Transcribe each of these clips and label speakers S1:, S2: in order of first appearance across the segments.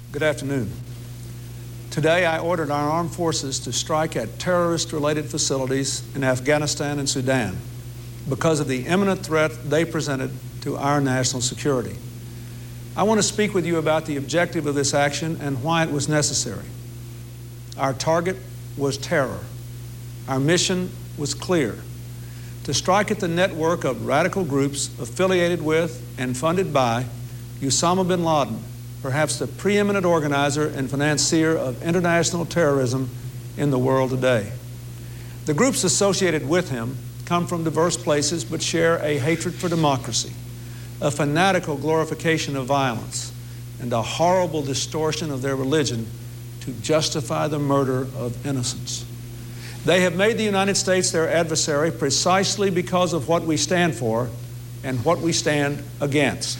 S1: Good afternoon. Today, I ordered our armed forces to strike at terrorist-related facilities in Afghanistan and Sudan because of the imminent threat they presented to our national security. I want to speak with you about the objective of this action and why it was necessary. Our target was terror. Our mission was clear: to strike at the network of radical groups affiliated with and funded by Osama bin Laden, perhaps the preeminent organizer and financier of international terrorism in the world today. The groups associated with him come from diverse places but share a hatred for democracy, a fanatical glorification of violence, and a horrible distortion of their religion to justify the murder of innocents. They have made the United States their adversary precisely because of what we stand for and what we stand against.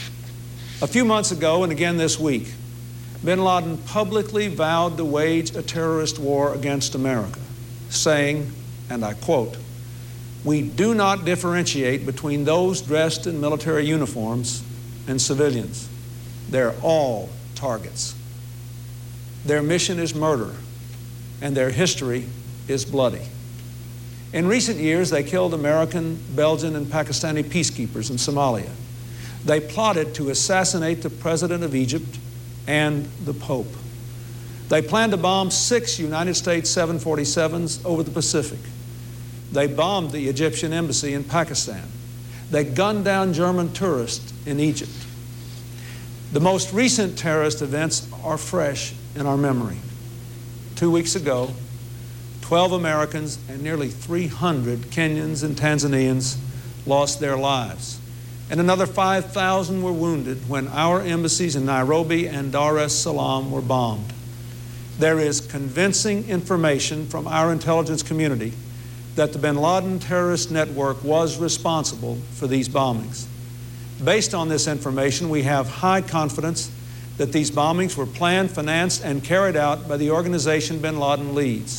S1: A few months ago, and again this week, bin Laden publicly vowed to wage a terrorist war against America, saying, and I quote, "We do not differentiate between those dressed in military uniforms and civilians. They're all targets. Their mission is murder, and their history is bloody." In recent years, they killed American, Belgian, and Pakistani peacekeepers in Somalia. They plotted to assassinate the President of Egypt and the Pope. They planned to bomb 6 United States 747s over the Pacific. They bombed the Egyptian embassy in Pakistan. They gunned down German tourists in Egypt. The most recent terrorist events are fresh in our memory. 2 weeks ago, 12 Americans and nearly 300 Kenyans and Tanzanians lost their lives, and another 5,000 were wounded when our embassies in Nairobi and Dar es Salaam were bombed. There is convincing information from our intelligence community that the bin Laden terrorist network was responsible for these bombings. Based on this information, we have high confidence that these bombings were planned, financed, and carried out by the organization bin Laden leads.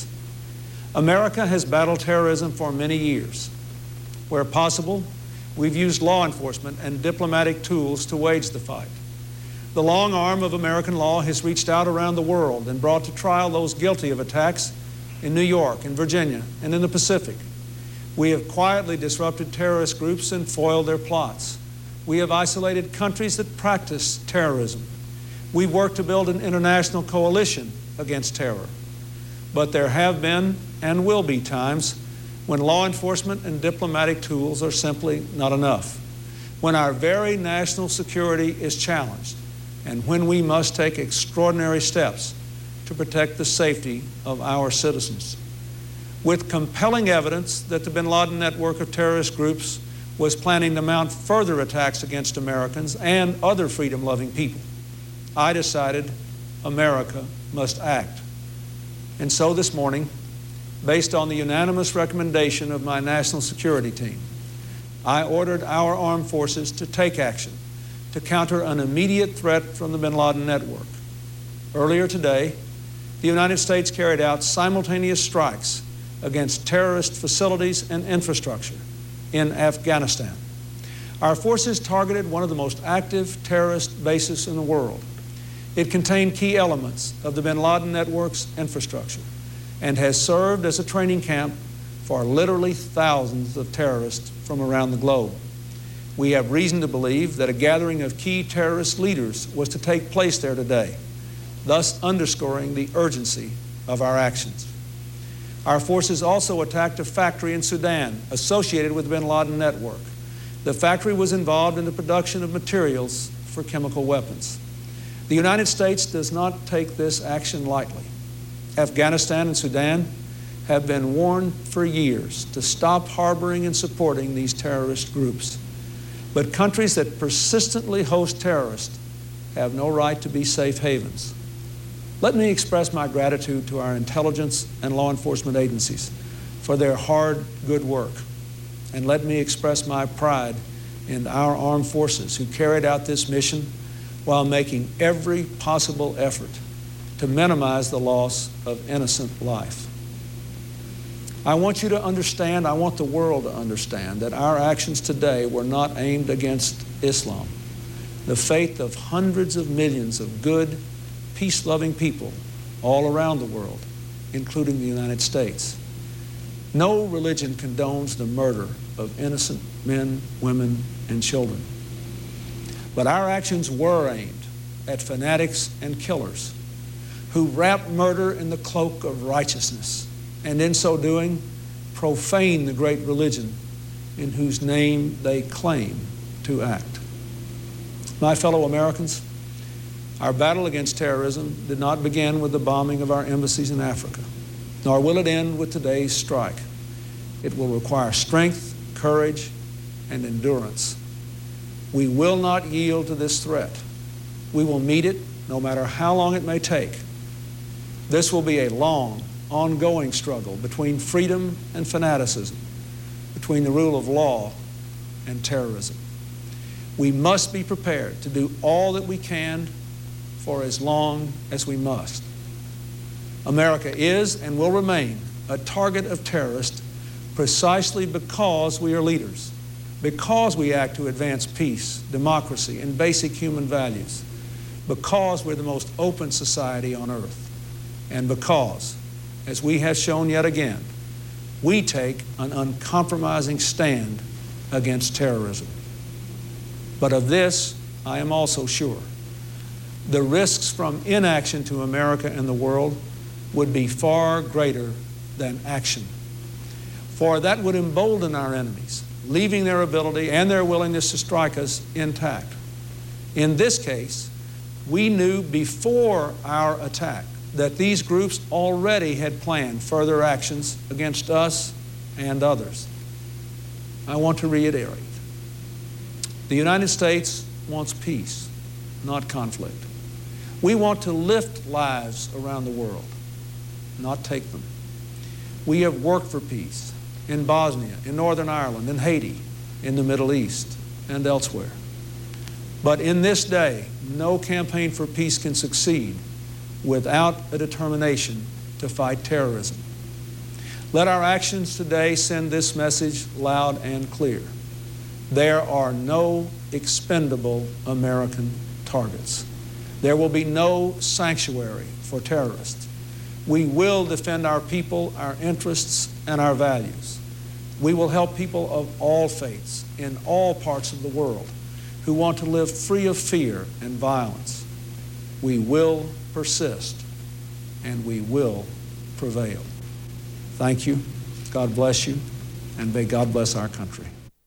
S1: America has battled terrorism for many years. Where possible, we've used law enforcement and diplomatic tools to wage the fight. The long arm of American law has reached out around the world and brought to trial those guilty of attacks in New York, in Virginia, and in the Pacific. We have quietly disrupted terrorist groups and foiled their plots. We have isolated countries that practice terrorism. We've worked to build an international coalition against terror. But there have been and will be times when law enforcement and diplomatic tools are simply not enough, when our very national security is challenged, and when we must take extraordinary steps to protect the safety of our citizens. With compelling evidence that the bin Laden network of terrorist groups was planning to mount further attacks against Americans and other freedom-loving people, I decided America must act. And so this morning, based on the unanimous recommendation of my national security team, I ordered our armed forces to take action to counter an immediate threat from the bin Laden network. Earlier today, the United States carried out simultaneous strikes against terrorist facilities and infrastructure in Afghanistan. Our forces targeted one of the most active terrorist bases in the world. It contained key elements of the bin Laden network's infrastructure and has served as a training camp for literally thousands of terrorists from around the globe. We have reason to believe that a gathering of key terrorist leaders was to take place there today, thus underscoring the urgency of our actions. Our forces also attacked a factory in Sudan associated with the bin Laden network. The factory was involved in the production of materials for chemical weapons. The United States does not take this action lightly. Afghanistan and Sudan have been warned for years to stop harboring and supporting these terrorist groups. But countries that persistently host terrorists have no right to be safe havens. Let me express my gratitude to our intelligence and law enforcement agencies for their hard, good work. And let me express my pride in our armed forces who carried out this mission while making every possible effort to minimize the loss of innocent life. I want you to understand, I want the world to understand that our actions today were not aimed against Islam, the faith of hundreds of millions of good, peace-loving people all around the world, including the United States. No religion condones the murder of innocent men, women, and children. But our actions were aimed at fanatics and killers who wrap murder in the cloak of righteousness, and in so doing, profane the great religion in whose name they claim to act. My fellow Americans, our battle against terrorism did not begin with the bombing of our embassies in Africa, nor will it end with today's strike. It will require strength, courage, and endurance. We will not yield to this threat. We will meet it no matter how long it may take. This will be a long, ongoing struggle between freedom and fanaticism, between the rule of law and terrorism. We must be prepared to do all that we can for as long as we must. America is and will remain a target of terrorists precisely because we are leaders, because we act to advance peace, democracy, and basic human values, because we're the most open society on earth, and because, as we have shown yet again, we take an uncompromising stand against terrorism. But of this, I am also sure. The risks from inaction to America and the world would be far greater than action. For that would embolden our enemies, leaving their ability and their willingness to strike us intact. In this case, we knew before our attack that these groups already had planned further actions against us and others. I want to reiterate. The United States wants peace, not conflict. We want to lift lives around the world, not take them. We have worked for peace in Bosnia, in Northern Ireland, in Haiti, in the Middle East, and elsewhere. But in this day, no campaign for peace can succeed without a determination to fight terrorism. Let our actions today send this message loud and clear. There are no expendable American targets. There will be no sanctuary for terrorists. We will defend our people, our interests, and our values. We will help people of all faiths in all parts of the world who want to live free of fear and violence. We will persist, and we will prevail. Thank you. God bless you, and may God bless our country.